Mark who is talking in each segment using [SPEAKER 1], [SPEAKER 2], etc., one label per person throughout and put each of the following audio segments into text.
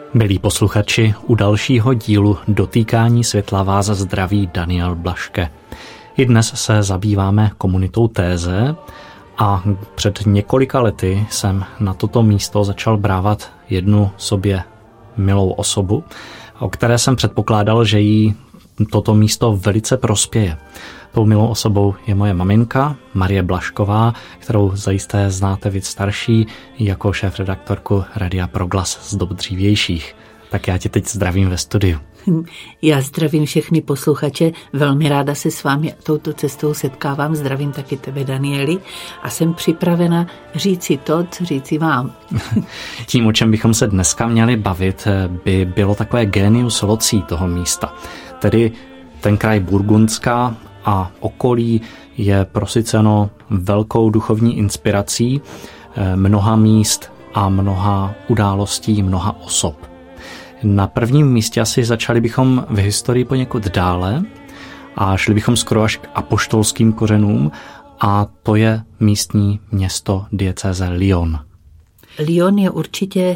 [SPEAKER 1] Milí posluchači, u dalšího dílu Dotýkání světla vás zdraví Daniel Blaške. I dnes se zabýváme komunitou Téze a před několika lety jsem na toto místo začal brávat jednu sobě milou osobu, o které jsem předpokládal, že jí toto místo velice prospěje. Tou milou osobou je moje maminka, Marie Blašková, kterou zajisté znáte víc starší jako šéfredaktorku Radia Proglas z dob dřívějších. Tak já tě teď zdravím ve studiu.
[SPEAKER 2] Já zdravím všechny posluchače, velmi ráda se s vámi touto cestou setkávám, zdravím taky tebe, Danieli, a jsem připravena říci to, co říci vám.
[SPEAKER 1] Tím, o čem bychom se dneska měli bavit, by bylo takové genius loci toho místa. Tedy ten kraj Burgundska a okolí je prosyceno velkou duchovní inspirací mnoha míst a mnoha událostí, mnoha osob. Na prvním místě asi začali bychom v historii poněkud dále a šli bychom skoro až k apoštolským kořenům a to je místní město diecéze Lyon.
[SPEAKER 2] Lyon je určitě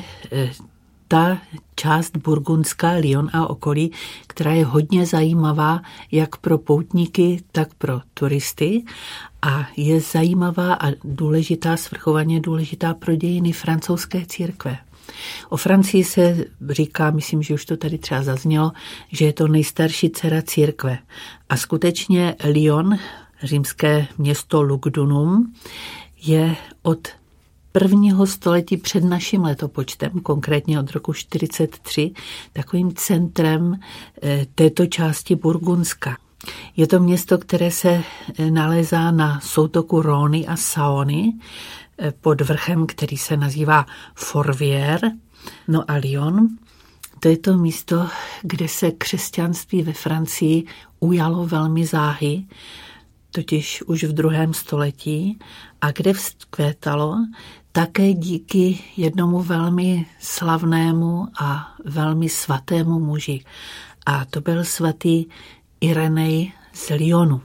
[SPEAKER 2] ta část Burgundska, Lyon a okolí, která je hodně zajímavá jak pro poutníky, tak pro turisty a je zajímavá a důležitá, svrchovaně důležitá pro dějiny francouzské církve. O Francii se říká, myslím, že už to tady třeba zaznělo, že je to nejstarší dcera církve. A skutečně Lyon, římské město Lugdunum, je od 1. století před naším letopočtem, konkrétně od roku 43, takovým centrem této části Burgundska. Je to město, které se nalézá na soutoku Rhôny a Saôny pod vrchem, který se nazývá Fourvière. No a Lyon, to je to místo, kde se křesťanství ve Francii ujalo velmi záhy, totiž už v 2. století, a kde vzkvétalo také díky jednomu velmi slavnému a velmi svatému muži. A to byl svatý Irenej z Lyonu.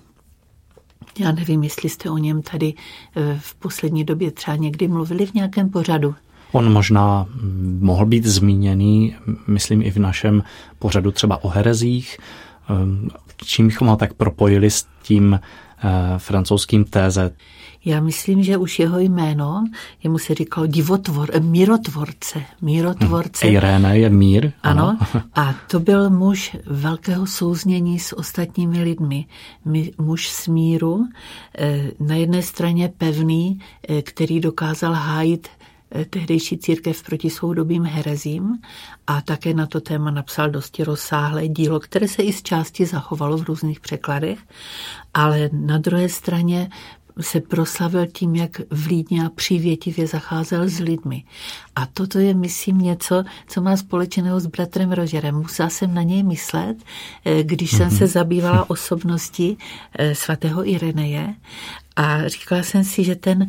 [SPEAKER 2] Já nevím, jestli jste o něm tady v poslední době třeba někdy mluvili v nějakém pořadu.
[SPEAKER 1] On možná mohl být zmíněný, myslím, i v našem pořadu třeba o herezích, čím bychom ho tak propojili s tím francouzským Téze.
[SPEAKER 2] Já myslím, že už jeho jméno, jemu se říkalo mírotvorce.
[SPEAKER 1] Iréne je mír.
[SPEAKER 2] Ano. A to byl muž velkého souznění s ostatními lidmi. Muž smíru, na jedné straně pevný, který dokázal hájit tehdejší církev proti soudobým herezím a také na to téma napsal dosti rozsáhlé dílo, které se i z části zachovalo v různých překladech, ale na druhé straně se proslavil tím, jak vlídně a přívětivě zacházel s lidmi. A toto je, myslím, něco, co má společného s bratrem Rogerem. Musela jsem na něj myslet, když jsem se zabývala osobností svatého Ireneje a říkala jsem si, že ten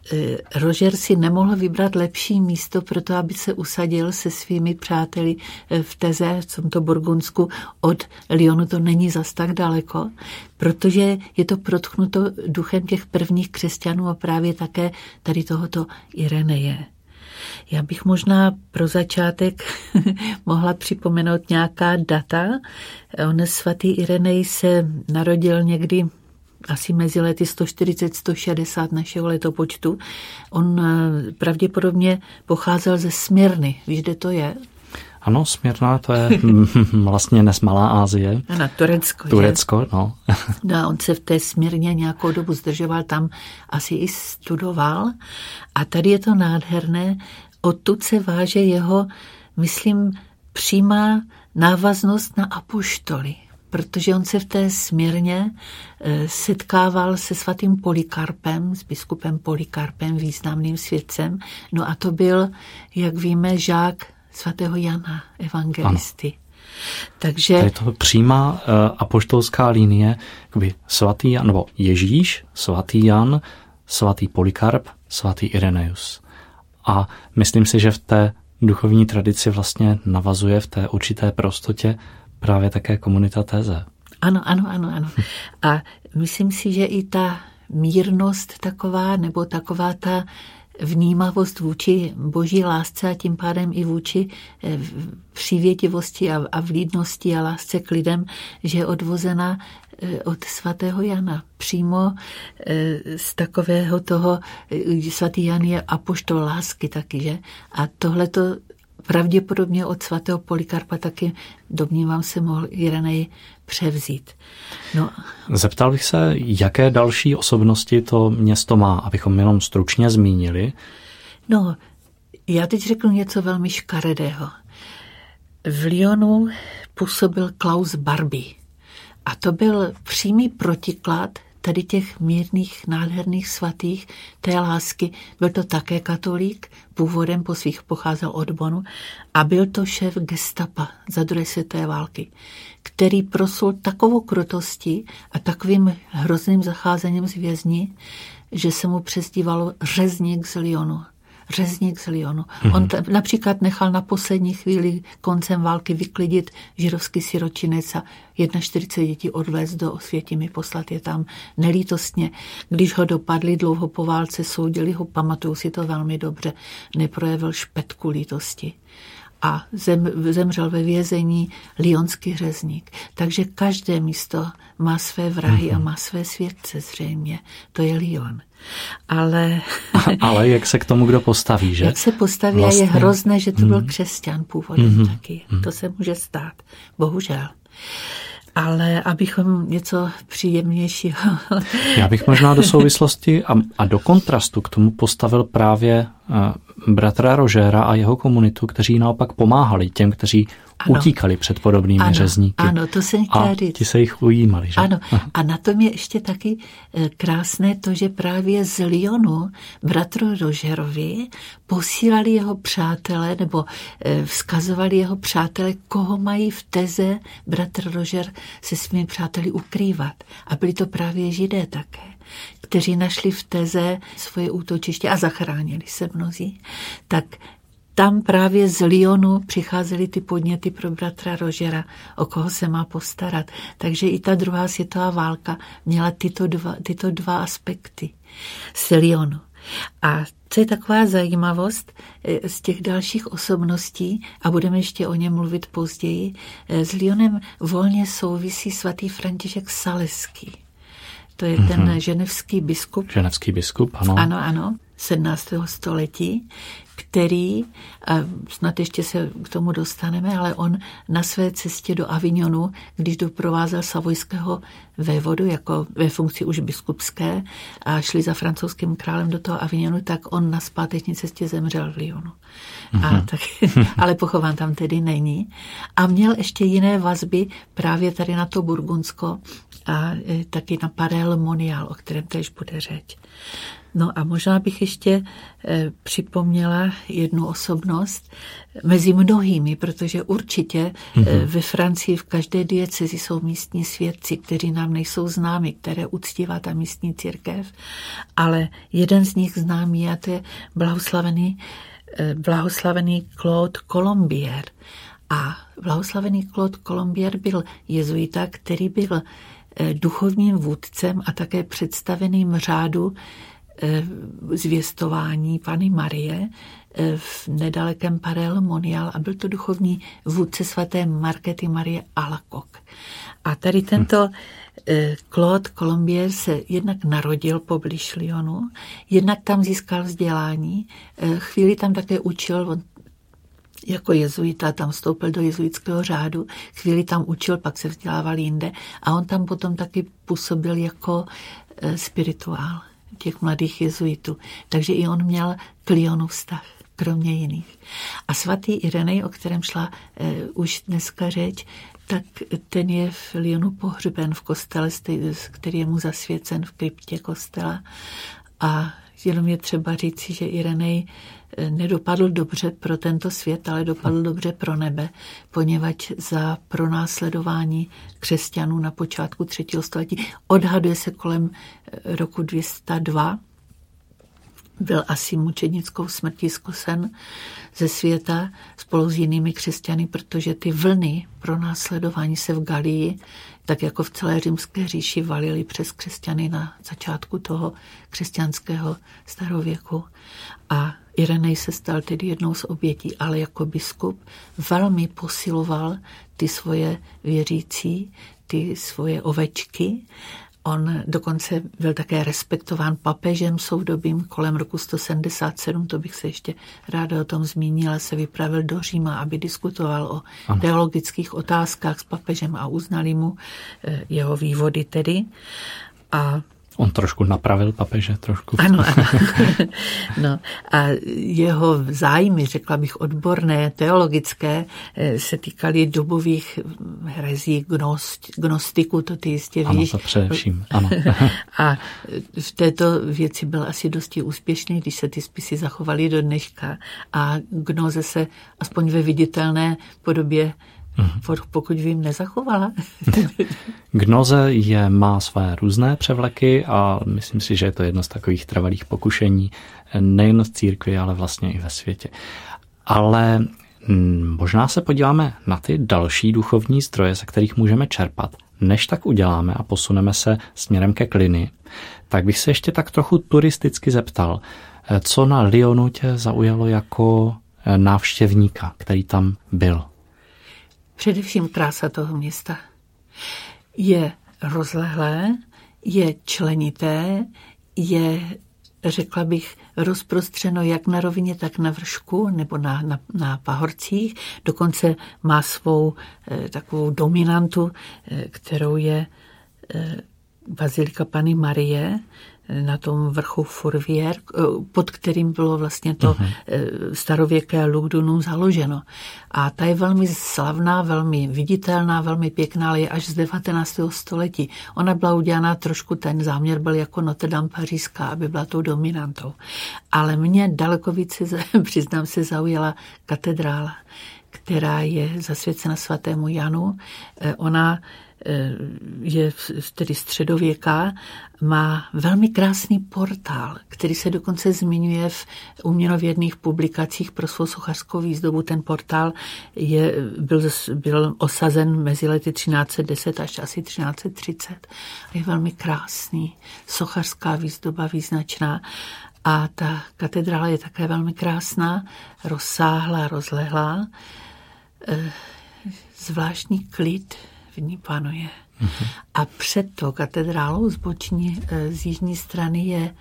[SPEAKER 2] Roger si nemohl vybrat lepší místo pro to, aby se usadil se svými přáteli v Téze, v tomto Burgundsku. Od Lyonu to není zas tak daleko, protože je to protchnuto duchem těch prvních křesťanů a právě také tady tohoto Ireneje. Já bych možná pro začátek mohla připomenout nějaká data. On svatý Irenej se narodil někdy asi mezi lety 140-160 našeho letopočtu. On pravděpodobně pocházel ze Smyrny. Víš, kde to je?
[SPEAKER 1] Ano, Smyrna, to je vlastně dnes Malá Asie.
[SPEAKER 2] Ano, Turecko.
[SPEAKER 1] Turecko, no.
[SPEAKER 2] No a on se v té Smyrně nějakou dobu zdržoval, tam asi i studoval. A tady je to nádherné. Odtud se váže jeho, myslím, přímá návaznost na apoštoly. Protože on se v té Smyrně setkával se svatým Polikarpem, s biskupem Polikarpem, významným svědcem. No a to byl, jak víme, žák svatého Jana evangelisty. Ano. Takže
[SPEAKER 1] je to přímá apoštolská linie, jakoby svatý Jan, nebo Ježíš, svatý Jan, svatý Polikarp, svatý Ireneus. A myslím si, že v té duchovní tradici vlastně navazuje v té určité prostotě právě také komunita Téze.
[SPEAKER 2] Ano. A myslím si, že i ta mírnost taková, nebo taková ta vnímavost vůči boží lásce a tím pádem i vůči přívětivosti a vlídnosti a lásce k lidem, že je odvozena od svatého Jana. Přímo z takového toho, svatý Jan je apoštol lásky taky, že? A tohleto pravděpodobně od svatého Polikarpa taky, domnívám se, mohl Irenej převzít. No.
[SPEAKER 1] Zeptal bych se, jaké další osobnosti to město má, abychom jenom stručně zmínili?
[SPEAKER 2] No, já teď řeknu něco velmi škaredého. V Lyonu působil Klaus Barbie. A to byl přímý protiklad tady těch mírných, nádherných svatých té lásky. Byl to také katolík, původem po svých pocházel od Bonu a byl to šéf gestapa za druhé světové války, který proslul takovou krutostí a takovým hrozným zacházením s vězni, že se mu přezdívalo řezník z Lyonu. Řezník z Lyonu. On například nechal na poslední chvíli koncem války vyklidit židovský siročinec a 41 dětí odvést do Osvětimi, poslat je tam nelítostně. Když ho dopadli dlouho po válce, soudili ho, pamatuju si to velmi dobře, neprojevil špetku lítosti. A zemřel ve vězení lyonský řezník. Takže každé místo má své vrahy a má své světce zřejmě. To je Lyon. Ale
[SPEAKER 1] jak se k tomu kdo postaví, že?
[SPEAKER 2] Jak se postaví vlastně. A je hrozné, že to byl křesťan původem taky. To se může stát. Bohužel. Ale abychom něco příjemnějšího.
[SPEAKER 1] Já bych možná do souvislosti a do kontrastu k tomu postavil právě bratra Rožéra a jeho komunitu, kteří naopak pomáhali těm, kteří utíkali před podobnými řezníky.
[SPEAKER 2] Ano, to jsem chtěla říct.
[SPEAKER 1] A ti se jich ujímali, že?
[SPEAKER 2] Ano, a na tom je ještě taky krásné to, že právě z Lyonu bratru Rožerovi posílali jeho přátelé, nebo vzkazovali jeho přátelé, koho mají v Teze bratr Rožer se svými přáteli ukrývat. A byli to právě Židé také, kteří našli v Teze svoje útočiště a zachránili se mnozí. Tak tam právě z Lyonu přicházely ty podněty pro bratra Rožera, o koho se má postarat. Takže i ta druhá světová válka měla tyto dva aspekty z Lyonu. A co je taková zajímavost z těch dalších osobností, a budeme ještě o něm mluvit později, s Lyonem volně souvisí svatý František Saleský. To je ten ženevský biskup.
[SPEAKER 1] Ženevský biskup, ano.
[SPEAKER 2] Ano, 17. století, který, a snad ještě se k tomu dostaneme, ale on na své cestě do Avignonu, když doprovázel savojského vévodu, jako ve funkci už biskupské, a šli za francouzským králem do toho Avignonu, tak on na zpáteční cestě zemřel v Lyonu. Ale pochován tam tedy není. A měl ještě jiné vazby právě tady na to Burgundsko a taky na Paré Monial, o kterém též bude řeč. No a možná bych ještě připomněla jednu osobnost mezi mnohými, protože určitě ve Francii v každé diecezi jsou místní svědci, kteří nám nejsou známi, které uctívá ta místní církev, ale jeden z nich známý a to je blahoslavený Claude Colombier. A blahoslavený Claude Colombier byl jezuita, který byl duchovním vůdcem a také představeným řádu zvěstování Panny Marie v nedalekém Paré Monial a byl to duchovní vůdce svaté Markéty Marie Alacoque. A tady tento Claude Colombier se jednak narodil poblíž Lyonu, jednak tam získal vzdělání, chvíli tam také učil, on jako jezuita tam vstoupil do jezuitského řádu, chvíli tam učil, pak se vzdělával jinde a on tam potom taky působil jako spirituál těch mladých jezuitů. Takže i on měl k Lyonu vztah, kromě jiných. A svatý Irenej, o kterém šla už dneska řeč, tak ten je v Lyonu pohřben v kostele, který je mu zasvěcen v kryptě kostela. A jenom je třeba říci, že Irenej nedopadl dobře pro tento svět, ale dopadl dobře pro nebe, poněvadž za pronásledování křesťanů na počátku 3. století odhaduje se kolem roku 202 byl asi mučednickou smrtí zkusen ze světa spolu s jinými křesťany, protože ty vlny pronásledování se v Galii, tak jako v celé římské říši, valily přes křesťany na začátku toho křesťanského starověku. A Irenej se stal tedy jednou z obětí, ale jako biskup velmi posiloval ty svoje věřící, ty svoje ovečky. On dokonce byl také respektován papežem soudobým kolem roku 177, to bych se ještě ráda o tom zmínila, se vypravil do Říma, aby diskutoval o teologických otázkách s papežem a uznali mu jeho vývody tedy. A
[SPEAKER 1] on trošku napravil papeže, trošku.
[SPEAKER 2] Ano. No, a jeho zájmy, řekla bych odborné, teologické, se týkaly dobových herezí gnostiku, to ty jistě víš.
[SPEAKER 1] Ano, to především, ano.
[SPEAKER 2] A v této věci byl asi dosti úspěšný, když se ty spisy zachovaly do dneška a gnoze se aspoň ve viditelné podobě pokud vím, nezachovala.
[SPEAKER 1] Gnoze má své různé převleky a myslím si, že je to jedno z takových trvalých pokušení nejen v církvi, ale vlastně i ve světě. Ale možná se podíváme na ty další duchovní zdroje, ze kterých můžeme čerpat. Než tak uděláme a posuneme se směrem ke Cluny, tak bych se ještě tak trochu turisticky zeptal, co na Lyonu tě zaujalo jako návštěvníka, který tam byl?
[SPEAKER 2] Především krása toho města. Je rozlehlé, je členité, je, řekla bych, rozprostřeno jak na rovině, tak na vršku nebo na pahorcích. Dokonce má svou takovou dominantu, kterou je Bazilika Panny Marie na tom vrchu Fourvière, pod kterým bylo vlastně to starověké Lugdunum založeno. A ta je velmi slavná, velmi viditelná, velmi pěkná, ale je až z 19. století. Ona byla udělaná trošku, ten záměr byl jako Notre Dame pařížská, aby byla tou dominantou. Ale mě daleko více, přiznám se, zaujala katedrála, která je zasvěcena svatému Janu. Ona je tedy středověká, má velmi krásný portál, který se dokonce zmiňuje v uměnovědných publikacích pro svou sochařskou výzdobu. Ten portál byl osazen mezi lety 1310 až asi 1330. Je velmi krásný, sochařská výzdoba význačná. A ta katedrála je také velmi krásná, rozsáhlá, rozlehlá. Zvláštní klid v ní panuje. A před tou katedrálou z jižní strany je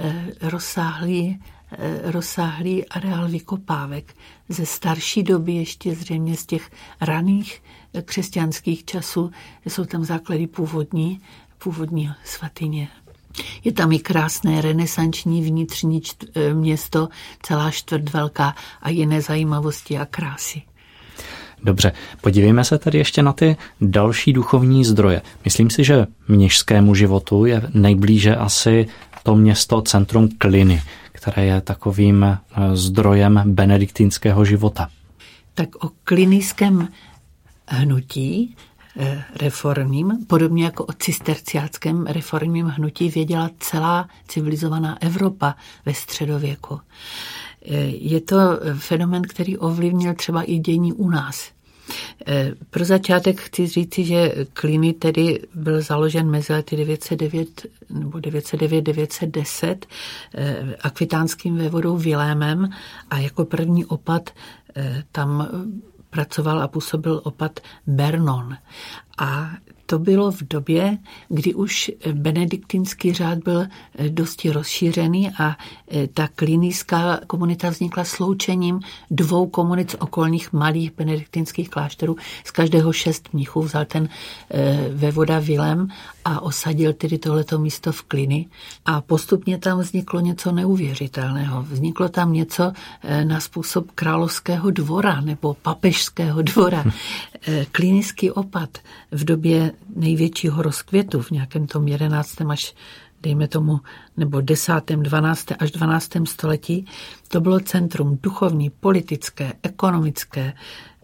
[SPEAKER 2] rozsáhlý areál vykopávek. Ze starší doby, ještě zřejmě z těch raných křesťanských časů, jsou tam základy původní svatyně. Je tam i krásné renesanční vnitřní město, celá čtvrt velká a jiné zajímavosti a krásy.
[SPEAKER 1] Dobře, podívejme se tedy ještě na ty další duchovní zdroje. Myslím si, že měšskému životu je nejblíže asi to město centrum Cluny, které je takovým zdrojem benediktinského života.
[SPEAKER 2] Tak o clunyském hnutí reformním, podobně jako o cisterciáckém reformním hnutí, věděla celá civilizovaná Evropa ve středověku. Je to fenomén, který ovlivnil třeba i dění u nás. Pro začátek chci říci, že Cluny tedy byl založen mezi lety 909 nebo 909-910 akvitánským vévodou Vilémem a jako první opat tam pracoval a působil opat Bernon. A to bylo v době, kdy už benediktinský řád byl dosti rozšířený a ta clunyská komunita vznikla sloučením 2 komunit z okolních malých benediktinských klášterů. Z každého 6 mnichů vzal ten vévoda Vilém a osadil tedy tohleto místo v Cluny. A postupně tam vzniklo něco neuvěřitelného. Vzniklo tam něco na způsob královského dvora nebo papežského dvora. Clunyský opat v době největšího rozkvětu v nějakém tom 11. až dejme tomu, nebo 10., 12. až 12. století, to bylo centrum duchovní, politické, ekonomické,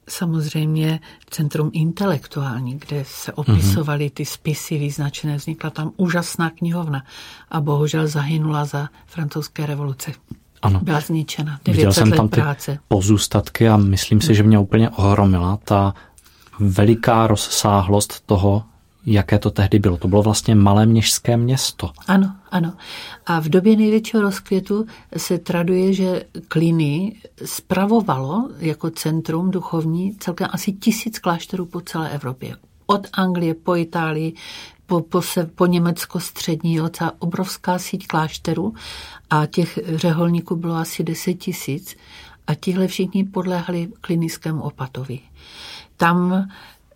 [SPEAKER 2] samozřejmě centrum intelektuální, kde se opisovaly ty spisy význačné. Vznikla tam úžasná knihovna a bohužel zahynula za francouzské revoluce.
[SPEAKER 1] Ano.
[SPEAKER 2] Byla zničena.
[SPEAKER 1] Viděl jsem tam ty pozůstatky a myslím si, že mě úplně ohromila ta veliká rozsáhlost toho, jaké to tehdy bylo. To bylo vlastně malé městské město.
[SPEAKER 2] Ano, ano. A v době největšího rozkvětu se traduje, že Cluny spravovalo jako centrum duchovní celkem asi 1000 klášterů po celé Evropě. Od Anglie po Itálii, po Německo střední, celá obrovská síť klášterů a těch řeholníků bylo asi 10 000 a tihle všichni podléhali Clunyskému opatovi. Tam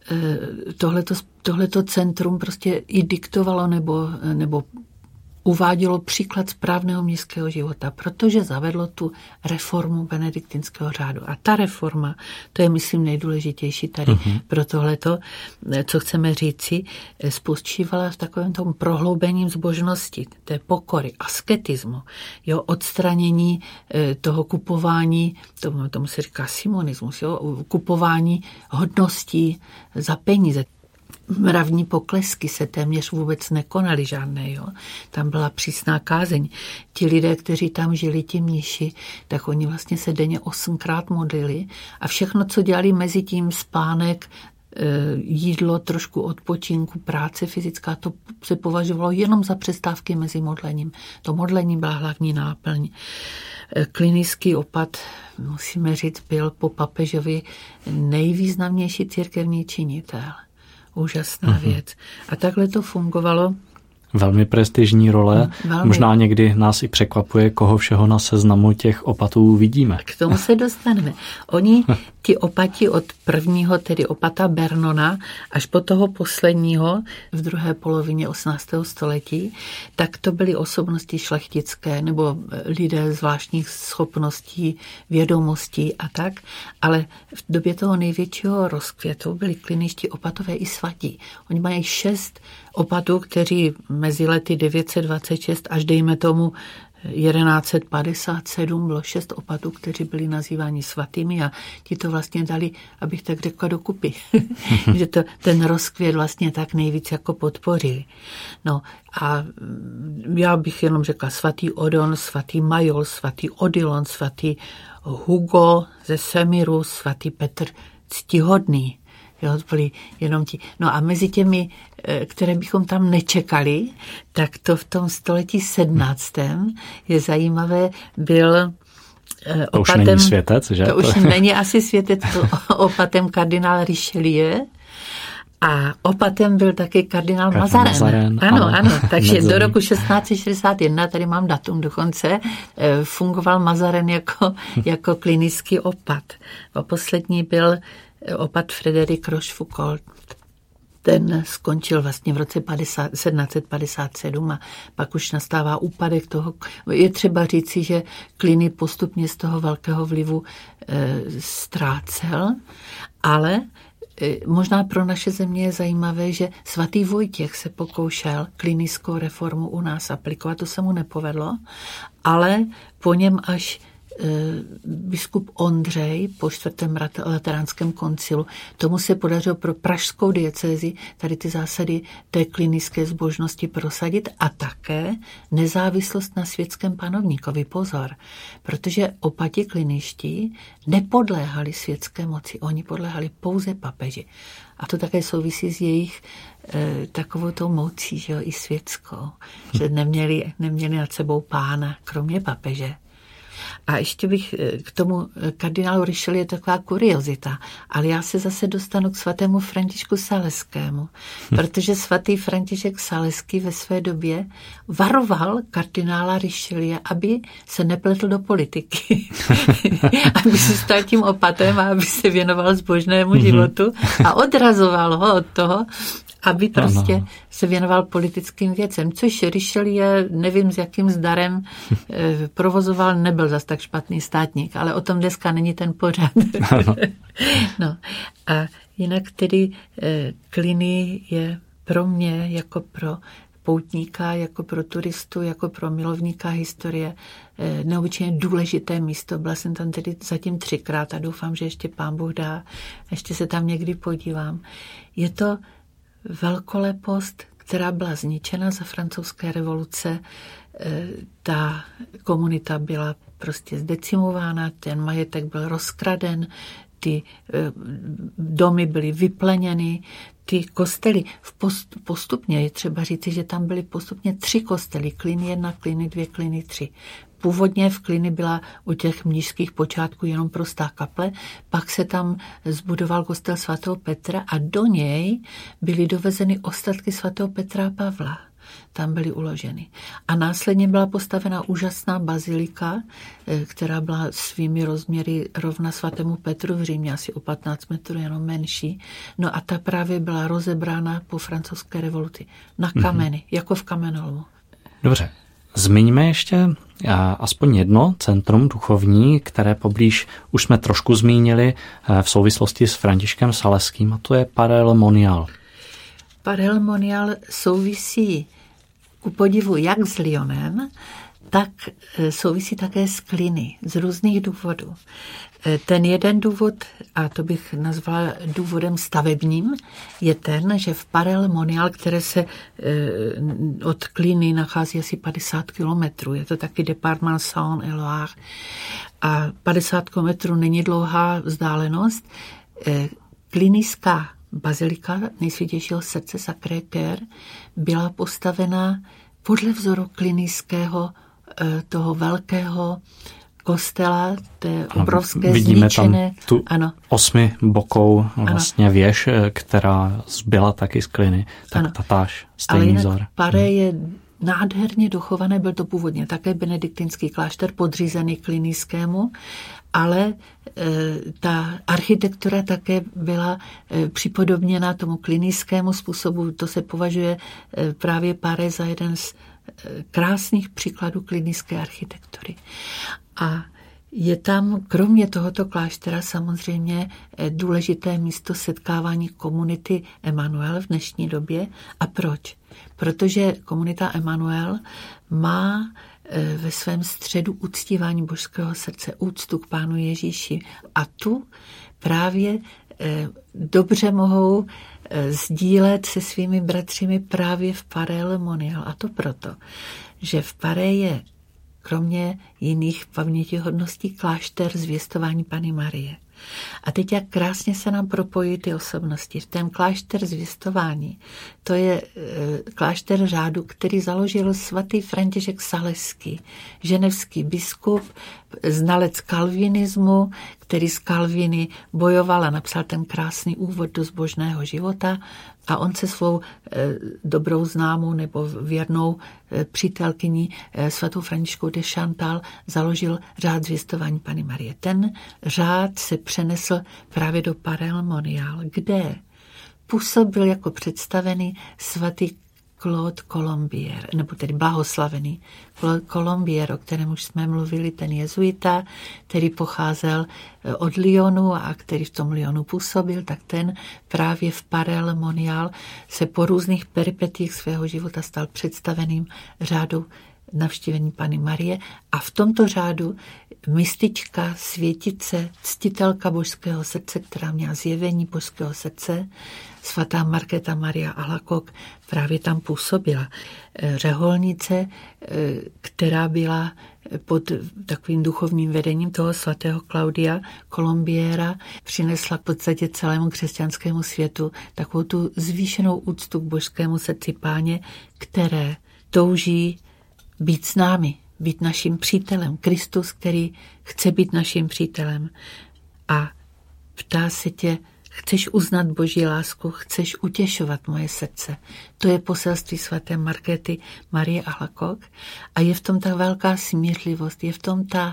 [SPEAKER 2] tohleto centrum prostě i diktovalo nebo uvádělo příklad správného městského života, protože zavedlo tu reformu benediktinského řádu. A ta reforma, to je, myslím, nejdůležitější tady pro tohleto, co chceme říci, spočívala v takovém tom prohloubením zbožnosti, té pokory, asketismu, jo, odstranění toho kupování, tomu se říká simonismus, jo, kupování hodností za peníze. Mravní poklesky se téměř vůbec nekonaly žádné. Jo. Tam byla přísná kázeň. Ti lidé, kteří tam žili, ti mniši, tak oni vlastně se denně 8krát modlili a všechno, co dělali mezi tím, spánek, jídlo, trošku odpočinku, práce fyzická, to se považovalo jenom za přestávky mezi modlením. To modlení byla hlavní náplň. Clunyský opat, musíme říct, byl po papežovi nejvýznamnější církevní činitel. Úžasná věc. A takhle to fungovalo.
[SPEAKER 1] Velmi prestižní role. Velmi. Možná někdy nás i překvapuje, koho všeho na seznamu těch opatů vidíme.
[SPEAKER 2] K tomu se dostaneme. Oni, ti opati od prvního, tedy opata Bernona, až po toho posledního v druhé polovině 18. století, tak to byly osobnosti šlechtické nebo lidé zvláštních schopností, vědomostí a tak. Ale v době toho největšího rozkvětu byli kliničtí opatové i svatí. Oni mají 6 opatů, kteří mezi lety 926 až dejme tomu 1157 bylo 6 opatů, kteří byli nazýváni svatými a ti to vlastně dali, abych tak řekla, dokupy. Že to ten rozkvět vlastně tak nejvíc jako podpořili. No a já bych jenom řekla svatý Odon, svatý Majol, svatý Odilon, svatý Hugo ze Semiru, svatý Petr Ctihodný. Jo, byli jenom ti. No a mezi těmi, které bychom tam nečekali, tak to v tom století 17. je zajímavé, byl
[SPEAKER 1] to opatem, už není světec, že?
[SPEAKER 2] To už není asi světec, opatem kardinál Richelieu. A opatem byl taky kardinál Mazarin. Ano. Takže do roku 1661, tady mám datum dokonce, fungoval Mazarin jako klinický opat. A poslední byl opat Frédéric Rochefoucauld. Ten skončil vlastně v roce 1757 a pak už nastává úpadek toho. Je třeba říci, že Cluny postupně z toho velkého vlivu ztrácel, ale možná pro naše země je zajímavé, že svatý Vojtěch se pokoušel klinickou reformu u nás aplikovat, to se mu nepovedlo, ale po něm až biskup Ondřej po 4. lateránském koncilu. Tomu se podařilo pro pražskou diecézi tady ty zásady té klinické zbožnosti prosadit a také nezávislost na světském panovníkovi. Pozor, protože opati kliniští nepodléhali světské moci, oni podléhali pouze papeži. A to také souvisí s jejich takovou tou mocí, že jo, i světskou, že neměli nad sebou pána, kromě papeže. A ještě bych k tomu kardinálu Richelieu je taková kuriozita, ale já se zase dostanu k svatému Františku Saleskému, protože svatý František Saleský ve své době varoval kardinála Richelieu, aby se nepletl do politiky, aby se stal tím opatem a aby se věnoval zbožnému životu a odrazoval ho od toho, aby prostě se věnoval politickým věcem, což Richelieu, nevím s jakým zdarem provozoval, nebyl zas tak špatný státník, ale o tom dneska není ten pořad. No a jinak tedy Cluny je pro mě jako pro poutníka, jako pro turistu, jako pro milovníka historie neobyčejně důležité místo. Byla jsem tam tedy zatím 3krát a doufám, že ještě Pán Bůh dá, ještě se tam někdy podívám. Je to velkolepost, která byla zničena za francouzské revoluce. Ta komunita byla prostě zdecimována, ten majetek byl rozkraden, ty domy byly vypleněny, ty kostely postupně, je třeba říci, že tam byly postupně 3 kostely, Kliny 1, Kliny 2, Kliny 3. Původně v Kliny byla u těch mnišských počátků jenom prostá kaple, pak se tam zbudoval kostel svatého Petra a do něj byly dovezeny ostatky svatého Petra a Pavla. Tam byly uloženy. A následně byla postavena úžasná bazilika, která byla svými rozměry rovna svatému Petru v Římě, asi o 15 metrů, jenom menší. No a ta právě byla rozebrána po francouzské revoluci na kameny, jako v kamenolmu.
[SPEAKER 1] Dobře. Zmiňme ještě aspoň jedno centrum duchovní, které poblíž už jsme trošku zmínili v souvislosti s Františkem Saleským, a to je Parel Monial.
[SPEAKER 2] Parel Monial souvisí ku podivu jak s Lyonem, tak souvisí také s Kliny z různých důvodů. Ten jeden důvod, a to bych nazvala důvodem stavebním, je ten, že v Parel Monial, které se od Kliny nachází asi 50 kilometrů, je to taky departement Saône-et-Loire, a 50 kilometrů není dlouhá vzdálenost, klinická bazilika Nejsvětějšího srdce Sacré-Cœur byla postavena podle vzoru klinického toho velkého kostela, té obrovské
[SPEAKER 1] vidíme
[SPEAKER 2] zničené.
[SPEAKER 1] Tam tu 8bokou vlastně věž, která zbyla taky z Kliny, tak tatáž stejný vzor.
[SPEAKER 2] Paré je nádherně dochované, byl to původně také benediktinský klášter podřízený klinickému, ale ta architektura také byla připodobněna tomu klinickému způsobu. To se považuje právě Paré za jeden z krásných příkladů klinické architektury. A je tam kromě tohoto kláštera samozřejmě důležité místo setkávání komunity Emmanuel v dnešní době. A proč? Protože komunita Emmanuel má ve svém středu uctívání Božského srdce, úctu k Pánu Ježíši. A tu právě dobře mohou sdílet se svými bratřími právě v Parel Monial. A to proto, že v Paré je kromě jiných pamětihodností klášter Zvěstování Panny Marie. A teď jak krásně se nám propojí ty osobnosti. Ten klášter Zvěstování, to je klášter řádu, který založil svatý František Saleský, ženevský biskup, znalec kalvinismu, který s Kalviny bojoval a napsal ten krásný úvod do zbožného života, a on se svou dobrou známou nebo věrnou přítelkyní svatou Františkou de Chantal založil řád Zvěstování Panny Marie. Ten řád se přenesl právě do Parel Monial, kde působil jako představený svatý Claude Colombier, nebo tedy blahoslavený Claude Colombier, o kterém už jsme mluvili, ten jezuita, který pocházel od Lyonu a který v tom Lyonu působil, tak ten právě v Parel Monial se po různých peripetiích svého života stal představeným řádu navštívení Panny Marie, a v tomto řádu mystička, světice, ctitelka Božského srdce, která měla zjevení Božského srdce, svatá Markéta Maria Alacoque, právě tam působila. Řeholnice, která byla pod takovým duchovním vedením toho svatého Claudia Colombiera, přinesla v podstatě celému křesťanskému světu takovou tu zvýšenou úctu k Božskému srdci Páně, které touží být s námi, být naším přítelem. Kristus, který chce být naším přítelem. A ptá se tě, chceš uznat Boží lásku, chceš utěšovat moje srdce. To je poselství svaté Markéty Marie Alacoque a je v tom ta velká smířlivost, je v tom ta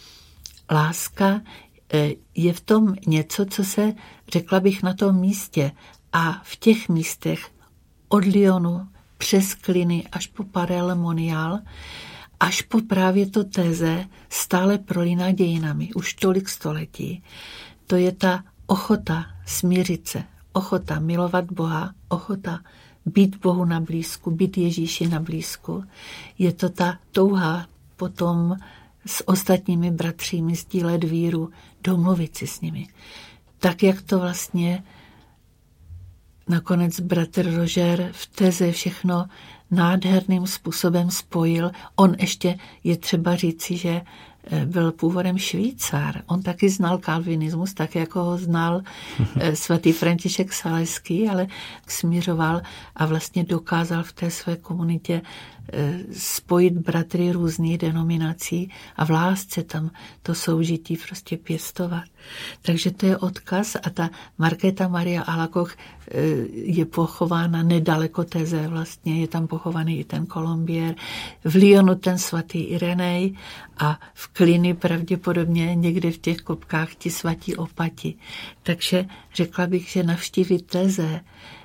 [SPEAKER 2] láska, je v tom něco, co se, řekla bych, na tom místě a v těch místech od Lyonu přes Kliny až po Parel Monial, až po právě to téze stále prolíná dějinami, už tolik století. To je ta ochota smířit se, ochota milovat Boha, ochota být Bohu na blízku, být Ježíši na blízku. Je to ta touha potom s ostatními bratřími sdílet víru, domluvit si s nimi. Tak, jak to vlastně nakonec bratr Roger v teze všechno nádherným způsobem spojil. On ještě je třeba říci, že byl původem Švýcar. On taky znal kalvinismus, tak jako ho znal svatý František Saleský, ale směřoval a vlastně dokázal v té své komunitě spojit bratry různých denominací a v lásce tam to soužití prostě pěstovat. Takže to je odkaz a ta Markéta Maria Alacoque je pochována nedaleko Teze vlastně, je tam pochovaný i ten Colombier, v Lyonu ten svatý Irenej a v Cluny pravděpodobně někde v těch kopkách ti svatí opati. Takže řekla bych, že navštívit Teze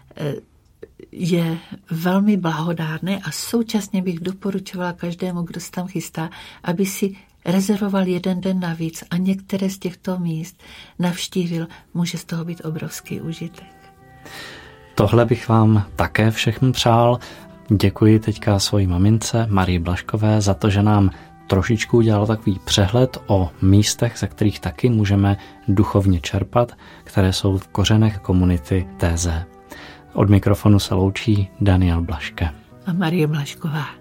[SPEAKER 2] je velmi blahodárné a současně bych doporučovala každému, kdo se tam chystá, aby si rezervoval jeden den navíc a některé z těchto míst navštívil. Může z toho být obrovský užitek.
[SPEAKER 1] Tohle bych vám také všechno přál. Děkuji teďka svojí mamince Marii Blažkové za to, že nám trošičku udělala takový přehled o místech, ze kterých taky můžeme duchovně čerpat, které jsou v kořenech komunity TZ. Od mikrofonu se loučí Daniel Blažke
[SPEAKER 2] a Marie Blažková.